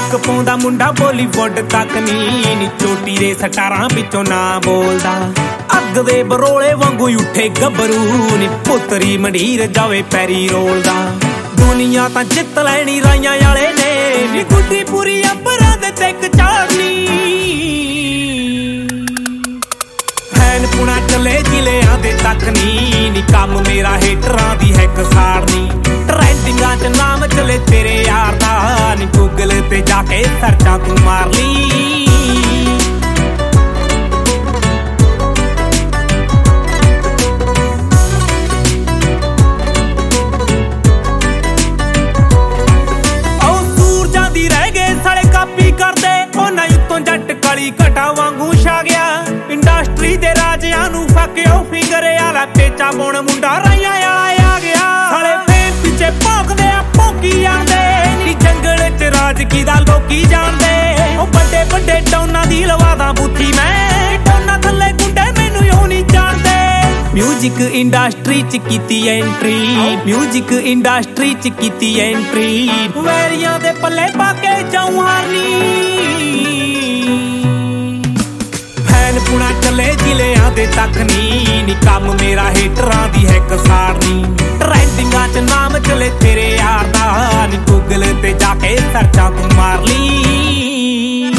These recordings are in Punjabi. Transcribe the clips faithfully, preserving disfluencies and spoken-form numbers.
ਟੱਕ ਪਾਉਂਦਾ ਮੁੰਡਾ ਬੋਲੀਵੁੱਡ ਤੱਕ ਨੀ ਨੀ ਚੋਟੀ ਦੇ ਸਟਾਰਾਂ ਵਿੱਚੋਂ ਨਾ ਬੋਲਦਾ ਅੱਗ ਦੇ ਬਰੋਲੇ ਵਾਂਗੂ ਉੱਠੇ ਗੱਭਰੂ ਨੀ ਪੁੱਤਰੀ ਮੰਡੀਰ ਜਾਵੇ ਪੈਰੀ ਰੋਲਦਾ ਦੁਨੀਆ ਤਾਂ ਜਿੱਤ ਲੈਣੀ ਰਾਈਆਂ ਵਾਲੇ ਨੇ ਨੀ ਗੁੱਡੀ ਪੂਰੀ ਅੰਬਰਾਂ ਦੇ ਟਿਕ ਚਾੜਨੀ ਫੈਨ ਪੁਣਾ ਚੱਲੇ ਜ਼ਿਲ੍ਹਿਆਂ ਦੇ ਤੱਕ ਨੀ ਨੀ ਕੰਮ ਮੇਰਾ ਹੇਟਰਾਂ ਦੀ ਹੈ ਕਸਾੜਨੀ ਟ੍ਰੈਂਡਿੰਗਾਂ ਚ ਨਾਮ ਚਲੇ ਤੇਰੇ ਯਾਰ ਦਾ ਨੀ ਗੂਗਲ ਤੇ ਜਾ ਕੇ ਸਰਚਾਂ ਤੂੰ ਮਾਰ ਲਈ ਜੱਟ ਕਲੀ ਘਟਾ ਵਾਂਗੂ ਛਾ ਗਿਆ ਇੰਡਸਟਰੀ ਦੇ ਰਾਜਿਆਂ ਨੂੰ ਫੱਕਿਓ ਫਿੰਗਰ ਵਾਲਾ ਪੇਚਾ ਬੁਣ ਮੁੰਡਾ ਰਾਈਆਂ ਵਾਲਾ ਆ ਗਿਆ ਸਾਲੇ ਫੇਮ ਪਿੱਛੇ ਭੌਂਕਦੇ ਆ ਭੌਂਕੀ ਜਾਂਦੇ ਨੀ ਜੰਗਲ ਚ ਰਾਜ ਕੀ ਦਾ ਲੋਕੀ ਜਾਣਦੇ ਉਹ ਵੱਡੇ ਵੱਡੇ ਟੌਨਾਂ ਦੀ ਲਵਾਦਾ ਬੁੱਥੀ ਮੈਂ ਟੌਨਾਂ ਥੱਲੇ ਗੁੰਡੇ ਮੈਨੂੰ ਯੋ ਨਹੀਂ ਜਾਣਦੇ ਮਿਊਜ਼ਿਕ ਇੰਡਸਟਰੀ ਚ ਕੀਤੀ ਐਂਟਰੀ ਮਿਊਜ਼ਿਕ ਇੰਡਸਟਰੀ ਚ ਕੀਤੀ ਐਂਟਰੀ ਵੈਰੀਆਂ ਦੇ ਪੱਲੇ ਪਾ ਕੇ ਜਾਉਂ ਹਾਰਨੀ ਪੁਣਾ ਚੱਲੇ ਜ਼ਿਲ੍ਹਿਆਂ ਦੇ ਤੱਕ ਨੀ ਨੀ ਕੰਮ ਮੇਰਾ ਹੇਟਰਾਂ ਦੀ ਹੈ ਕਸਾੜਨੀ ਟ੍ਰੈਂਡਿੰਗਾਂ ਚ ਨਾਮ ਚਲੇ ਤੇਰੇ ਯਾਰ ਦਾ ਨੀ ਗੂਗਲ ਤੇ ਜਾ ਕੇ ਸਰਚਾਂ ਤੂੰ ਮਾਰ ਲਈ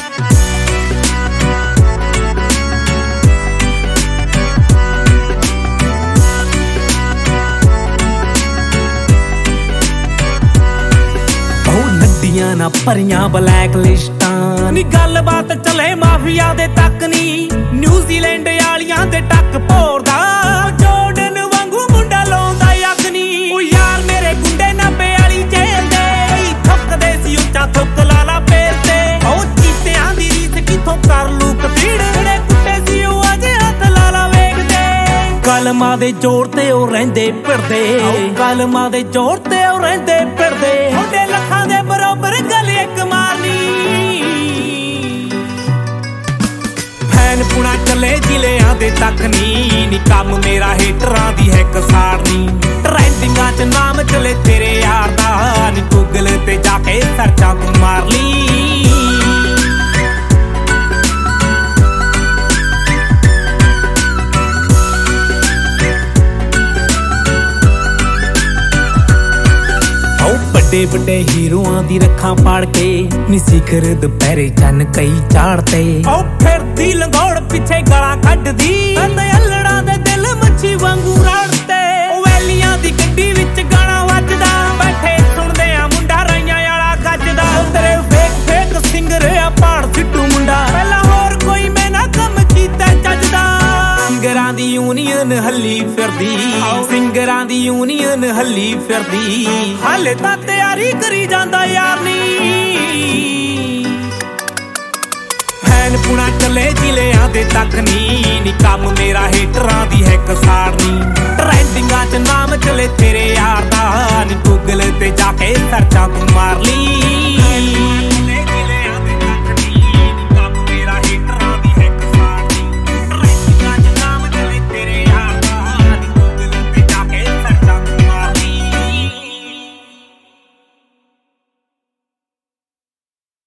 ਨੱਡੀਆਂ ਨਾ ਭਰੀਆਂ ਬਲੈਕ ਲਿਸਟਾਂ ਨੀ ਗੱਲਬਾਤ ਚਲੇ ਮਾਫੀਆ ਦੇ ਤੱਕ ਨੀ ਨਿਊਜ਼ੀਲੈਂਡ ਵਾਲੀਆਂ ਦੇ ਟੱਕ ਭੋਰਦਾ ਜੋਰਡਨ ਵਾਂਗੂ ਮੁੰਡਾ ਲਾਉਂਦਾ ਯੱਕ ਨੀ ਉਹ ਯਾਰ ਮੇਰੇ ਗੁੰਡੇ ਨਾਭੇ ਵਾਲੀ ਜੇਲ੍ਹ ਦੇ ਥੁੱਕਦੇ ਸੀ ਉੱਚਾ ਥੁੱਕ ਲਾਲਾ ਪੇਰ ਤੇ ਉਹ ਚੀਤਿਆਂ ਦੀ ਰੀਸ ਕਿੱਥੋਂ ਕਰ ਲੂ ਕਤੀੜ ਜਿਹੜੇ ਕੁੱਟੇ ਸੀ ਉਹ ਅੱਜ ਹੱਥ ਲਾਲਾ ਵੇਖਦੇ ਕਲਮਾਂ ਦੇ ਜ਼ੋਰ ਤੇ ਉਹ ਰਹਿੰਦੇ ਫਿਰਦੇ ਕਲਮਾਂ ਦੇ ਜ਼ੋਰ ਤੇ ਉਹ ਰਹਿੰਦੇ ਫਿਰਦੇ ਉਹਦੇ ਲੱਖਾਂ ਦੇ ਬਰੋਬਰ ਗੱਲ ਇੱਕ ਮਾਰਨੀ ਫੈਨ ਪੁਣਾ ਚੱਲੇ ਜ਼ਿਲ੍ਹਿਆਂ ਦੇ ਤੱਕ ਨੀ ਨੀ ਕੰਮ ਮੇਰਾ ਹੇਟਰਾਂ ਦੀ ਹੈ ਕਸਾੜਨੀ ਟ੍ਰੈਂਡਿੰਗਾਂ ਚ ਨਾਮ ਚਲੇ ਤੇਰੇ ਯਾਰ ਦਾ ਨੀ ਗੂਗਲ ਤੇ ਜਾ ਕੇ ਸਰਚਾਂ ਤੂੰ ਮਾਰ ਲਈ ਵੱਡੇ ਵੱਡੇ ਹੀਰੋਆਂ ਦੀ ਰੱਖਾਂ ਪਾੜ ਕੇ ਨੀ ਸਿਖਰ ਦੁਪਹਿਰੇ ਚੰਨ ਕਈ ਚਾੜਤੇ ਉਹ ਫਿਰਦੀ ਲੰਗੋੜ ਪਿੱਛੇ ਗਾਲਾਂ ਕੱਢਦੀ ਅੰਦੇ ਅਲੜਾਂ ਦੇ ਦਿਲ ਮੱਛੀ ਵਾਂਗੂ ਰਾੜਤੇ ਉਹ ਵੈਲੀਆਂ ਦੀ ਗੱਡੀ ਵਿੱਚ ਗਾਣਾ ਵੱਜਦਾ ਬੈਠੇ ਸੁਣਦੇ ਆ ਮੁੰਡਾ ਰਾਈਆਂ ਵਾਲਾ ਗੱਜਦਾ ਤੇਰੇ ਫੇਕ ਫੇਕ ਸਿੰਗਰ ਆ ਪਾੜ ਸਿੱਟੂ ਮੁੰਡਾ ਪਹਿਲਾਂ ਹੋਰ ਕੋਈ ਮੈਂ ਨਾ ਕੰਮ ਕੀਤਾ ਚੱਜਦਾ ਸਿੰਗਰਾਂ ਦੀ ਯੂਨੀਅਨ ਹੱਲੀ ਫਿਰਦੀ ਸਿੰਗਰਾਂ ਦੀ ਯੂਨੀਅਨ ਹੱਲੀ ਫਿਰਦੀ ਹਾਲੇ ਤਾਂ ਤਿਆਰੀ ਕਰੀ ਜਾਂਦਾ ਯਾਰ ਨੀ ਫੈਨ ਪੁਣਾ ਚੱਲੇ ਜ਼ਿਲ੍ਹਿਆਂ ਦੇ ਤੱਕ ਨੀ ਨੀ ਕੰਮ ਮੇਰਾ ਹੇਟਰਾਂ ਦੀ ਹੈ ਕਸਾੜਨੀ ਟ੍ਰੈਂਡਿੰਗਾਂ ਚ ਨਾਮ ਚਲੇ ਤੇਰੇ ਯਾਰ ਦਾ ਨੀ ਗੂਗਲ ਤੇ ਜਾ ਕੇ ਸਰਚਾਂ ਤੂੰ ਮਾਰ ਲਈ